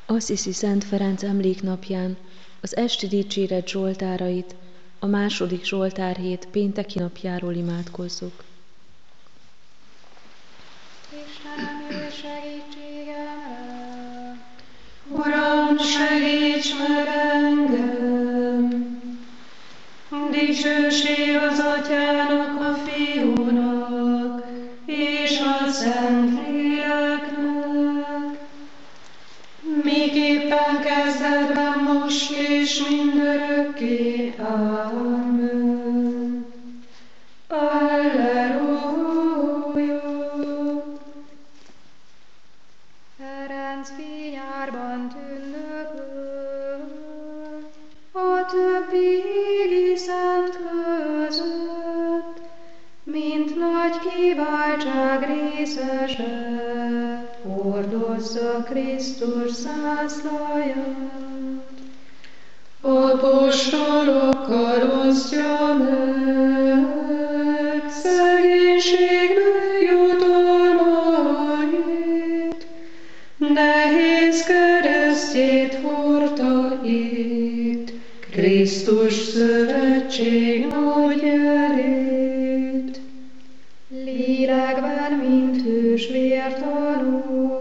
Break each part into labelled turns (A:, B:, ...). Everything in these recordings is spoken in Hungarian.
A: Assisi Szent Ferenc emléknapján az esti dicséret zsoltárait a második zsoltárhét pénteki napjáról imádkozzuk.
B: Istenem, jöjj segítségemre!
C: Uram, segíts meg engem! Dicsőség az Atyának, a Fiúnak és a Szentléleknek, miképpen kezdetben, most és mindörökké. Amen. Alleluja!
B: Ferenc vinyárban tündöklő, a többi égi szent között, mint nagy kiváltság részese, hordozza Krisztus zászlaját.
C: Apostolokkal osztja meg szegénységnek jutalmait, nehéz keresztjét hordta itt, Krisztus szövetség nagy jelét.
B: Lélekben, mint hős vértanú,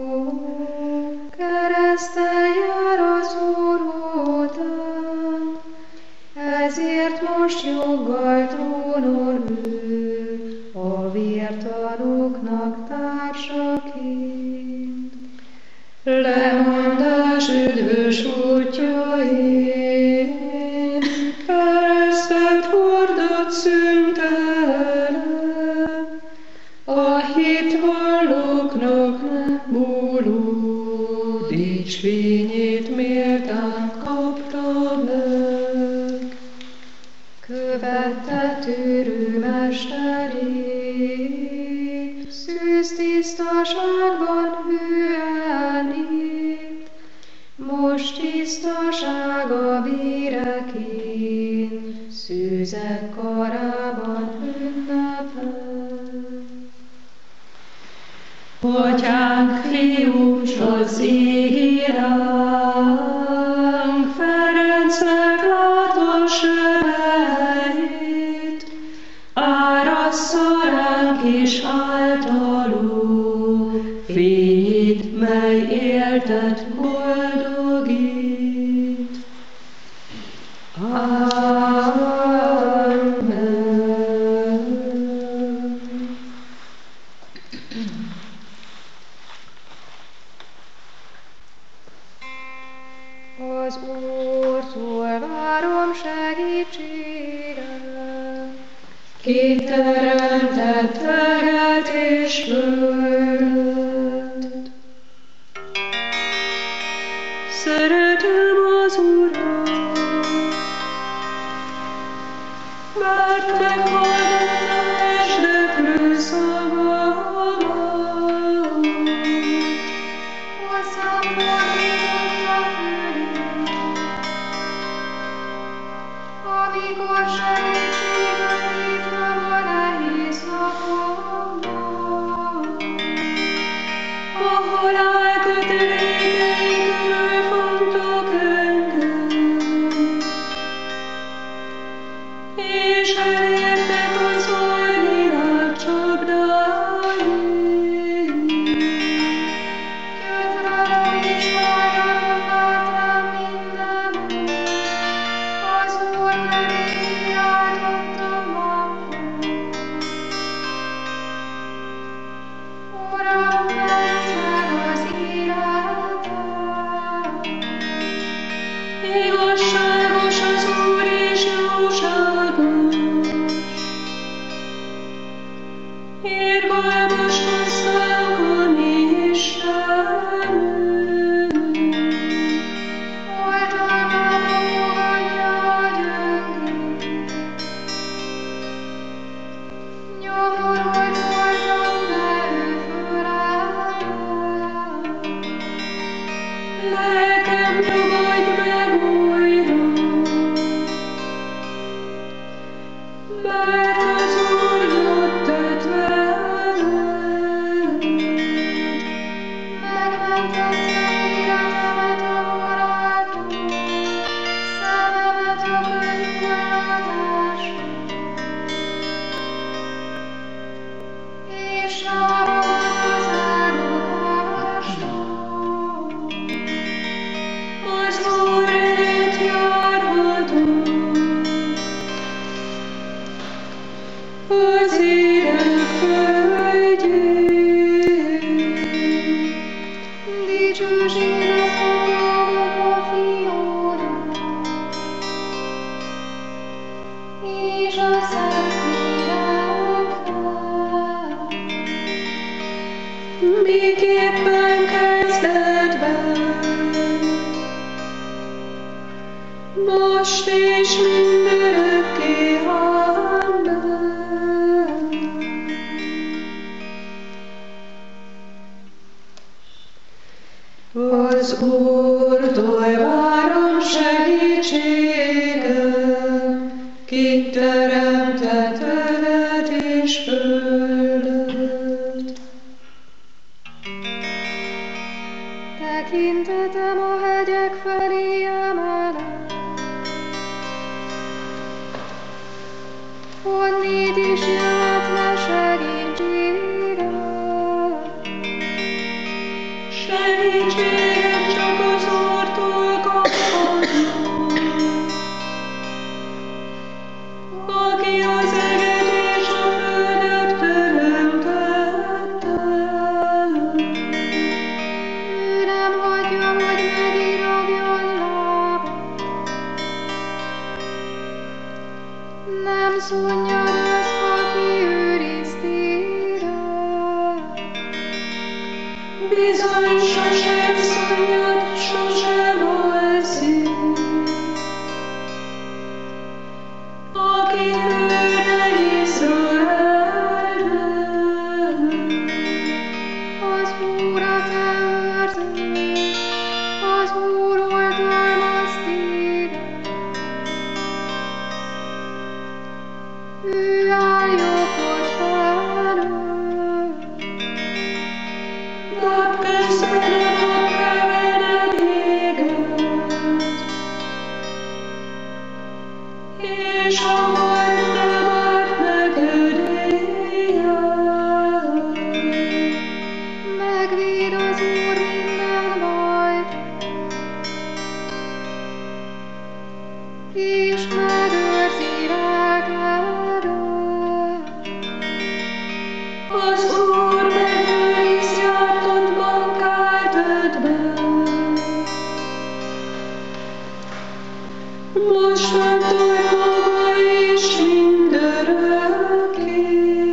B: kereszten jár az Úr után, ezért most joggal trónon ül, a vértanúknak társaként.
C: Lemondás üdvös útjain, keresztet hordott szüntelen, a hitvallóknak nem múló dicsfényét méltán kapta meg.
B: Követte tűrő mesterét, szűz tisztaságban hűen itt, most tisztasága béreként, szűzek karában ünnepel.
C: Atyánk, Fiús, az égi ránk, Ferencnek látos erejét, árassza ránk és általunk fényét, mely éltet boldogít. Amen.
B: Az Úrtól várom segítséget,
C: Ki teremtett teget és földet. Szeretem az Urat, mert meghallgatta esdeklő szavamat.
B: hozzám fordította fülét, amikor segítséget hívtam a nehéz napomban.
C: A halál kötelékei körül fogtak engem, és elértek az oldilák csapdái.
B: Jött rám és magyarul várt rám minden, az Úr nevét kiáltottam akkor. Uram, mentsd meg az életem!
C: Igazságos az Úr és jóságos, irgalmas hozzánk a mi Istenünk.
B: Oltalmába fogadja a gyöngét, nyomorult voltam, de ő fölemelett.
C: Lelkem, nyugodj meg újra, mert az Úr jót tett veled.
B: Megmentette életemet a
C: miképpen kezdetben, most és mindörökké. Amen. Az Úrtól várom segítséget, ki teremtett földet és földet.
B: Tekintetem a hegyek felé emelem, honnét is jöhetne segítségem.
C: Segítséget csak az Úrtól kaphatom, aki az eget és a földet teremtette.
B: Ő nem hagyja, hogy megiragjon lábam, nem szunnyad az, aki őriz téged.
C: Bizony sosem szunnyad, sosem alszik, aki őrne Izraelnek.
B: Az Úr a te őrződ, az Úr oltalmaz téged. Ő áll jobbod felől,
C: Napközben a nap kevered éget, és a hold nem ad neked éjjel.
B: megvéd az Úr minden bajtól, és megőrzi rákládat.
C: Az Úr megőriz jártottban, kártödben. Mostantól fogva és mindörökké.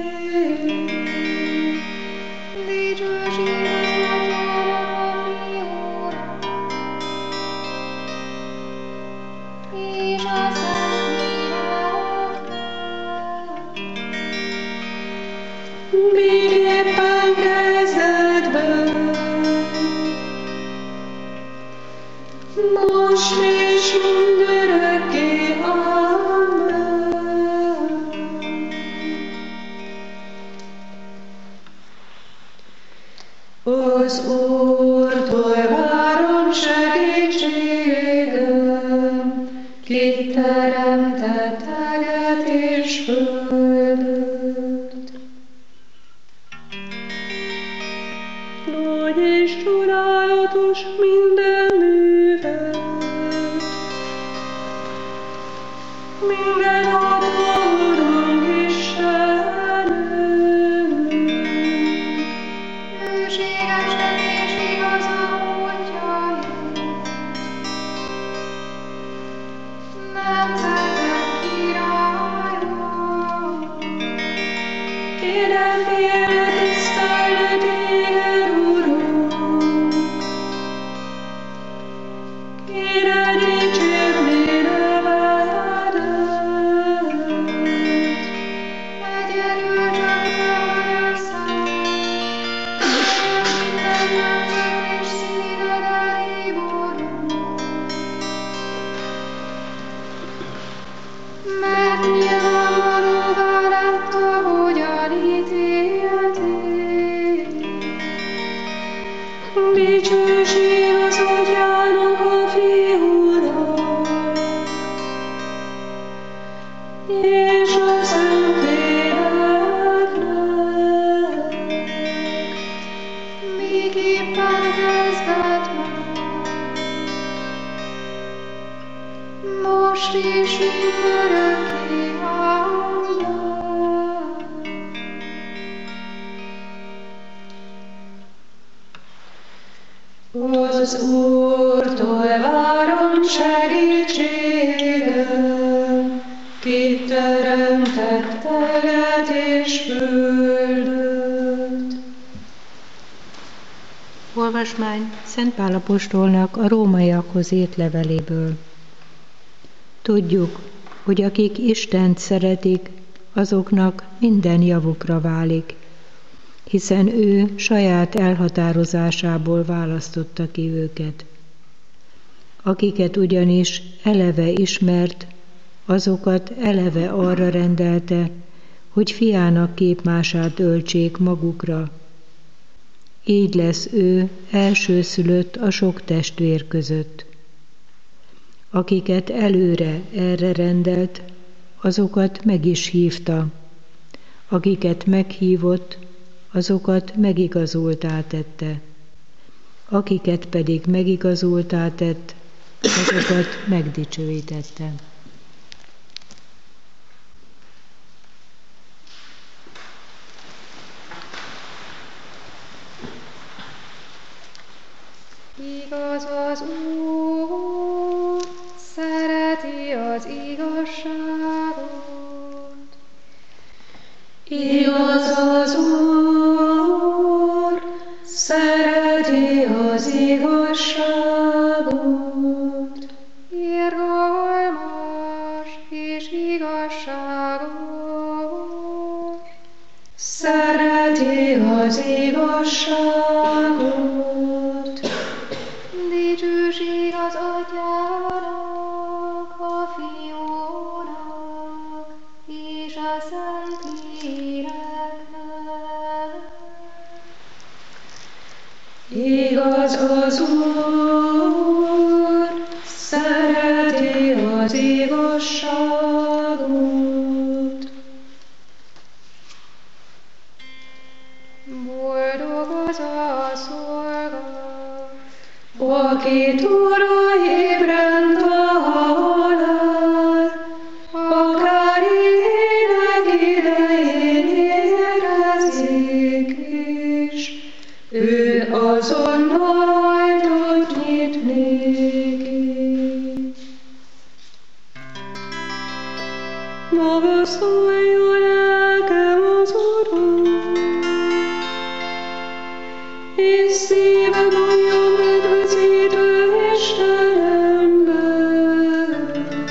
B: Dicsőség az Atyának, a Fiúnak, és a Szentléleknek.
C: Miképpen kezdetben, most és mindörökké. Amen. Az Úrtól várom segítséget, ki teremtett eget és földet. Nagy és csodálatos minden műved, mindenható Urunk Istenünk.
B: Hűségesnek és igaz a módjaid, nemzetek királya.
C: Kérem, félre tisztelne téged, Urunk. Kérem, dicsérni nevedet.
B: Egyedül csak te vagy a Szent, minden nemzet és szíved elé borul. Mert nyilvánvalóvá lett, ahogyan ítéltél.
C: Dicsőség az Atyának, a Fiúnak, és a Szentléleknek.
B: Miképpen kezdetben, most és mindörökké. Amen.
C: Az Úrtól várom segítséget, ki teremtett eget és földet.
D: Olvasmány Szent Pál apostolnak a rómaiakhoz írt leveléből. Tudjuk, hogy akik Istent szeretik, azoknak minden javukra válik, hiszen ő saját elhatározásából választotta ki őket. Akiket ugyanis eleve ismert, azokat eleve arra rendelte, hogy fiának képmását öltsék magukra. Így lesz ő elsőszülött a sok testvér között. Akiket előre erre rendelt, azokat meg is hívta. Akiket meghívott, azokat megigazoltá tette. Akiket pedig megigazoltá tett, azokat megdicsőítette.
B: Igaz az Úr, szereti az igazságot.
C: Igaz az Úr, szereti az igazságot.
B: Irgalmas és igazságos.
C: Szereti az igazságot.
B: Dicsőség az Atyának, a Fiúnak és a Szentléleknek.
C: Igaz az Úr, szereti az igazságot.
B: Boldog az a szolga,
C: Akit Ura ébredt a halál, akár ének idején érezik is, ő azonnal ajtót nyit néki. Magasztaljon lelkem az Urat, és szívem adjon medvecítő Istenemben.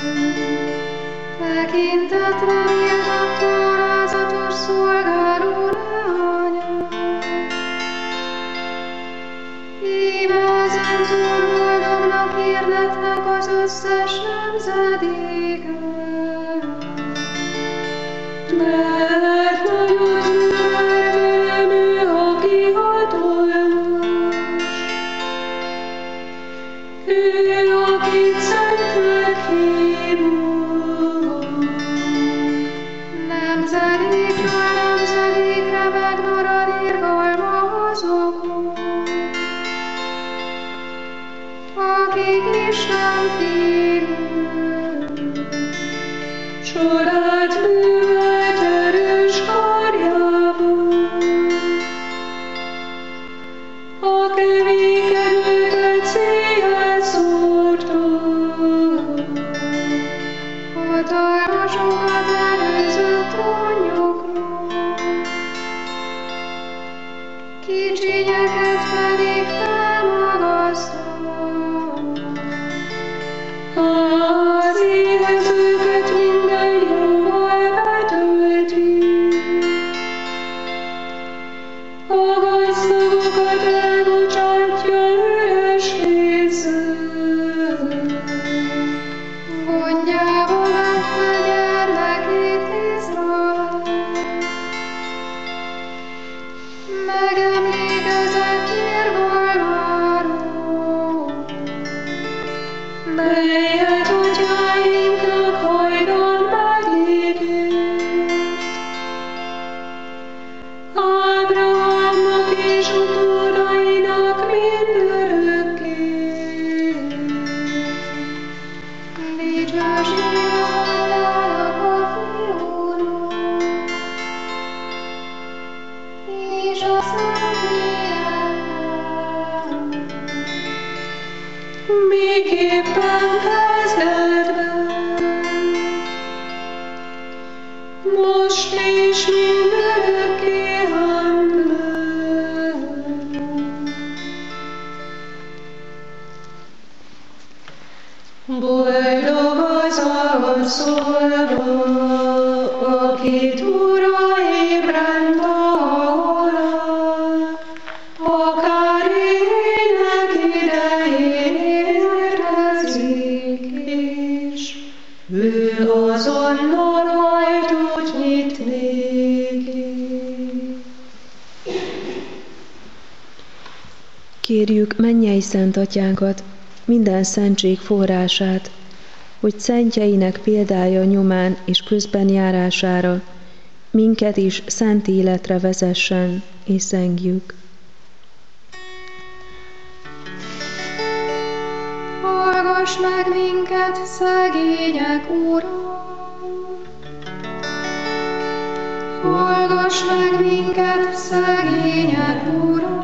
B: tekintetre méltató alázatos szolgáló lánya. Íme ezentúl boldognak hirdetnek az összes nemzedéken.
C: Mert nagyon művelem ő, aki hatalmas. Ő, akit szentnek hívunk.
B: Nemzedékről nemzedékre megmarad irgalma azokon, akik Isten félők.
C: Csodát művelt erős karjában, a kevékenőket széjjel szórta.
B: Hatalmasokat előzött trónjukról, kicsinyeket pedig felmagasztott.
C: Az éhezőket minden jóval betölti, a gazdagokat elbocsátja üres kézzel.
B: Gondjával vette gyermekét Izrael, megemlékezett irgalmáról,
C: melyet atyáinknak hajdan megígért. Ábrahámnak és utódainak mindörökké.
B: dicsőség az Atyának, a Fiúnak és a Szentléleknek.
C: Miképpen kezdetben, most és mindörökké. Amen. Boldog az a szolga, akit Ura ébren talál, akár ének idején érkezik is, ő azonnal ajtót nyit néki.
A: Kérjük mennyei Szent Atyánkat, minden szentség forrását, hogy szentjeinek példája nyomán és közben járására minket is szent életre vezessen, és zengjük.
B: Hallgass meg minket, szegények Ura! Hallgass meg minket, szegények Ura!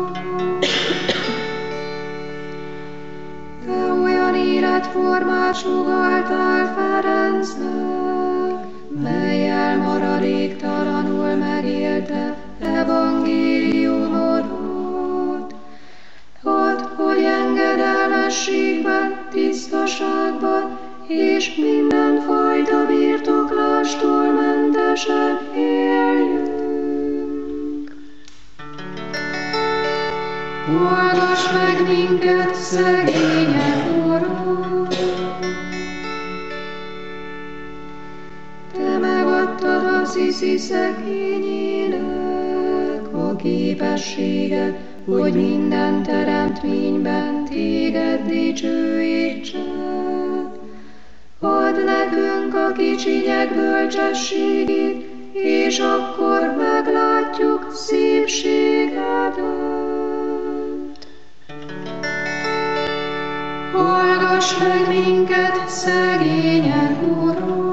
B: Te olyan életformát sugalltál Ferencnek, mellyel maradéktalanul megélte evangéliumodat. Add, hogy engedelmességben, tisztaságban és mindenfajta birtoklástól mentesen éljünk. Hallgass meg minket, szegények Ura! Te megadtad Assisi szegényének a képességet, hogy minden teremtményben téged dicsőítsen. Add nekünk a kicsinyek bölcsességét, és akkor meglátjuk szépségedet. Hallgass meg minket, szegények Ura!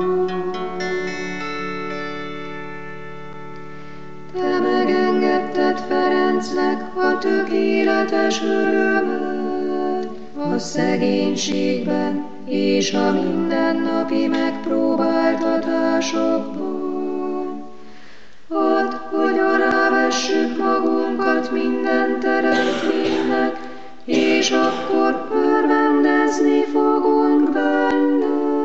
B: Te megengedted Ferencnek a tökéletes örömöt a szegénységben és a mindennapi megpróbáltatásokban. Add, hogy alávessük magunkat minden teremtménynek, és akkor örvendezni fogunk benned.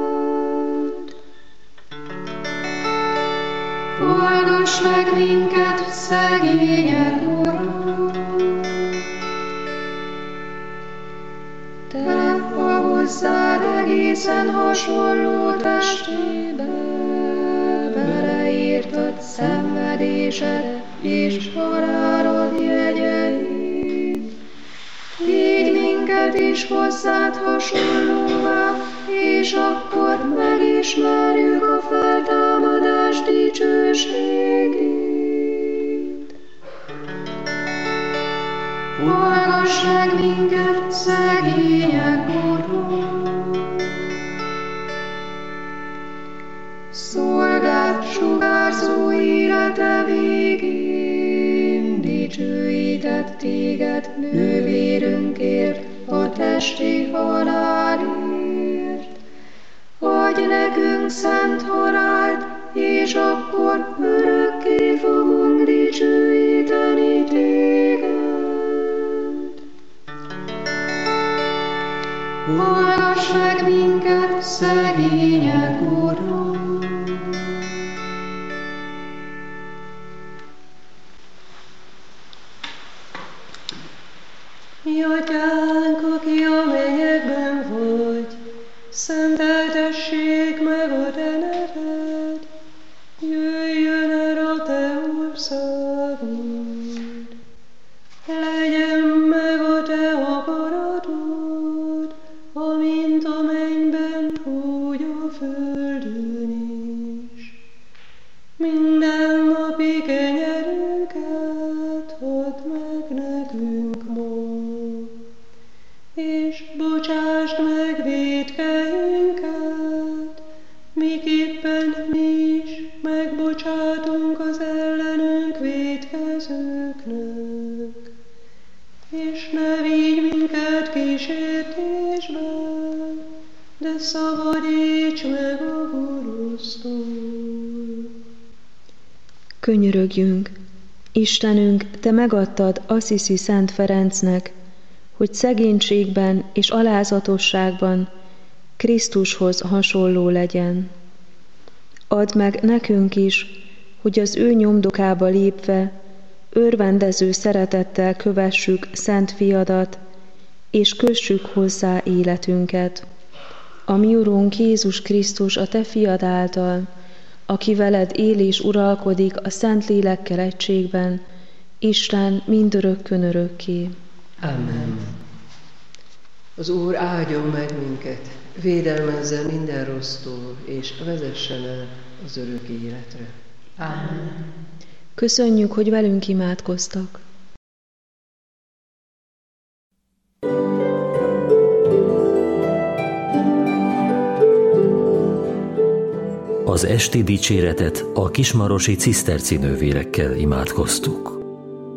B: Hallgass meg minket, szegények Ura! Te a hozzád egészen hasonló testébe beleírtad szenvedésed és halálod jegyeit. Tégy minket is hozzád hasonlóvá, és akkor megismerjük a feltámadás dicsőségét. Hallgass meg minket, szegények Ura! Szolgád sugárzó élete végén dicsőített téged nővérünkért, a testi halálért. Adj nekünk szent halált, és akkor örökké fogunk dicsőíteni téged. Hallgass meg minket, szegények Ura!
C: Mi Atyánk, aki a mennyekben vagy, szenteltessék meg a te neved, jöjjön el a te országod, legyen meg a te akaratod, amint a mennyben, úgy a földön is. Mindennapi kenyerünket add meg nekünk ma, és bocsásd meg vétkeinket, miképpen mi is megbocsátunk az ellenünk vétkezőknek. És ne vigy minket kísértésbe, de szabadíts meg a gonosztól.
A: Könyörögjünk! Istenünk, Te megadtad Assisi Szent Ferencnek, hogy szegénységben és alázatosságban Krisztushoz hasonló legyen. Add meg nekünk is, hogy az ő nyomdokába lépve örvendező szeretettel kövessük szent fiadat, és kössük hozzá életünket. A mi Urunk Jézus Krisztus, a Te fiad által, aki veled él és uralkodik a Szent Lélekkel egységben, Isten mindörökkön örökké.
E: Amen. Az Úr áldjon meg minket, védelmezzen minden rossztól, és vezessen el az örök életre.
D: Amen.
A: Köszönjük, hogy velünk imádkoztak.
F: Az esti dicséretet a kismarosi ciszterci nővérekkel imádkoztuk.